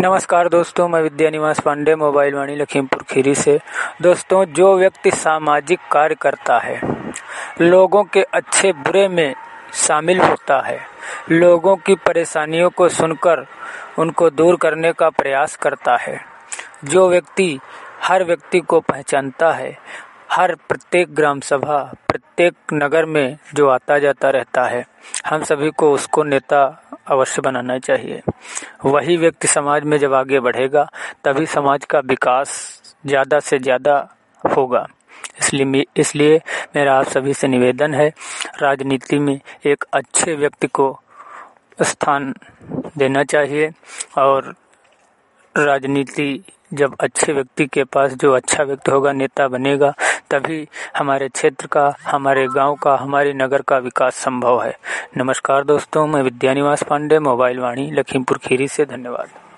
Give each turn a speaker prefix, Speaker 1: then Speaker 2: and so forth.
Speaker 1: नमस्कार दोस्तों, मैं विद्यानिवास पांडे मोबाइल वाणी लखीमपुर खीरी से। दोस्तों, जो व्यक्ति सामाजिक कार्य करता है, लोगों के अच्छे बुरे में शामिल होता है, लोगों की परेशानियों को सुनकर उनको दूर करने का प्रयास करता है, जो व्यक्ति हर व्यक्ति को पहचानता है, हर प्रत्येक ग्राम सभा, प्रत्येक नगर में जो आता जाता रहता है, हम सभी को उसको नेता अवश्य बनाना चाहिए। वही व्यक्ति समाज में जब आगे बढ़ेगा तभी समाज का विकास ज़्यादा से ज़्यादा होगा। इसलिए मेरा आप सभी से निवेदन है, राजनीति में एक अच्छे व्यक्ति को स्थान देना चाहिए। और राजनीति जब अच्छे व्यक्ति के पास, जो अच्छा व्यक्ति होगा, नेता बनेगा, तभी हमारे क्षेत्र का, हमारे गांव का, हमारे नगर का विकास संभव है। नमस्कार दोस्तों, मैं विद्यानिवास पांडे मोबाइल वाणी लखीमपुर खीरी से। धन्यवाद।